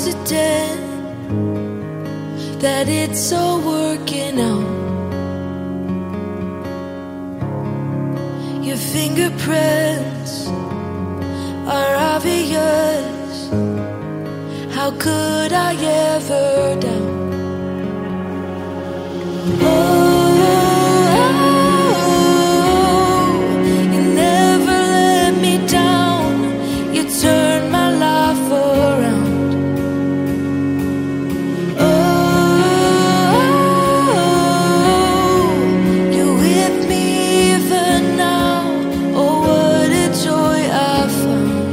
accident that it's all working out. Your fingerprints are obvious. How could I ever doubt? You never let me down. You turned my life around. You're with me even now. Oh, what a joy I found.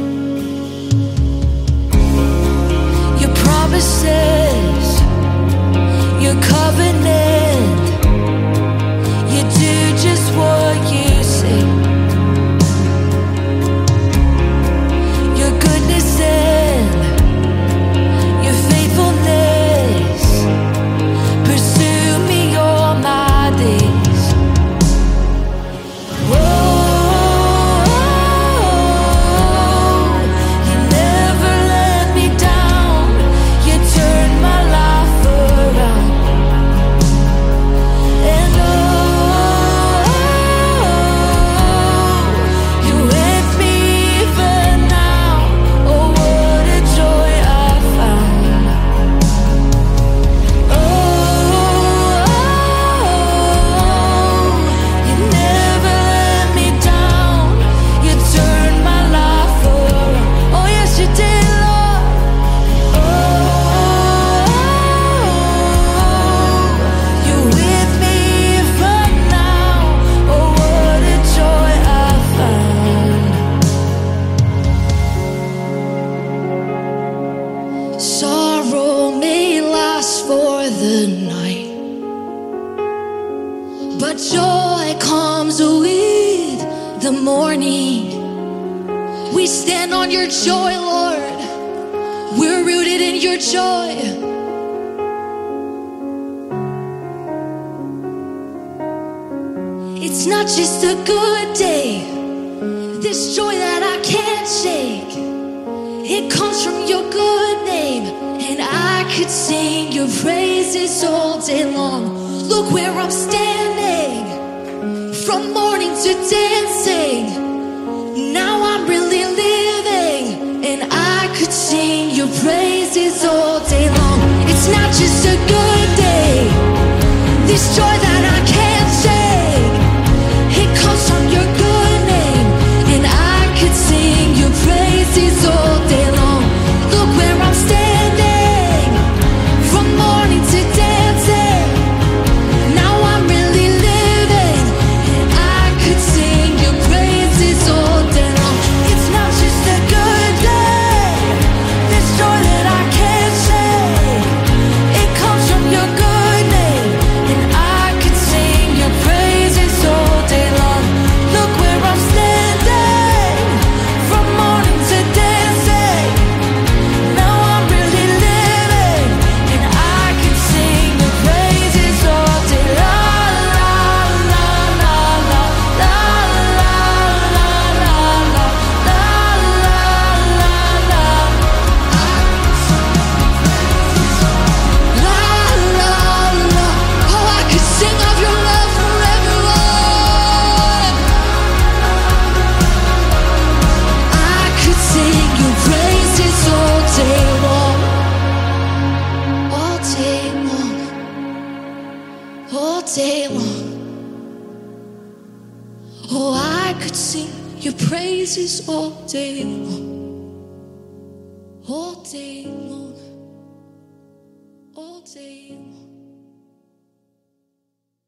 Your promises, your covenant, you do just what you say. Your goodness and your faithfulness pursue me all my days. You never let me down. You turned my life around. And you're with me even now. Oh, what a joy I found. You never let me down. You turned my life around. Oh, yes, you did, Lord. You're with me even now. Oh, what a joy I found. Sorrow may last for the night, but joy comes with the morning. We stand on your joy, Lord. We're rooted in your joy. It's not just a good day, this joy that I can't shake. It comes from your good name, and I could sing your praises all day long. Look where I'm standing, from morning to dancing. Now I'm really living, and I could sing your praises all day long. It's not just a good day, this joy that I can't shake. It comes from your good name, and I could sing your praises all day long. Look where I'm standing, from morning to dancing. Now I'm really living, and I could sing your praises all day long. It's not just a good day, this joy that I can't shake. It comes from your good name, and I could sing your praises all day long. Look where I'm standing, from morning to dancing. Now I'm really living, and I could sing your praises all day. La la la la la la la la la la la la la. La la la. Oh, I could sing of your love forever, Lord. I could sing your praises all day long, all day long, all day long. Oh, I could sing your praises all day long, all day long, all day long.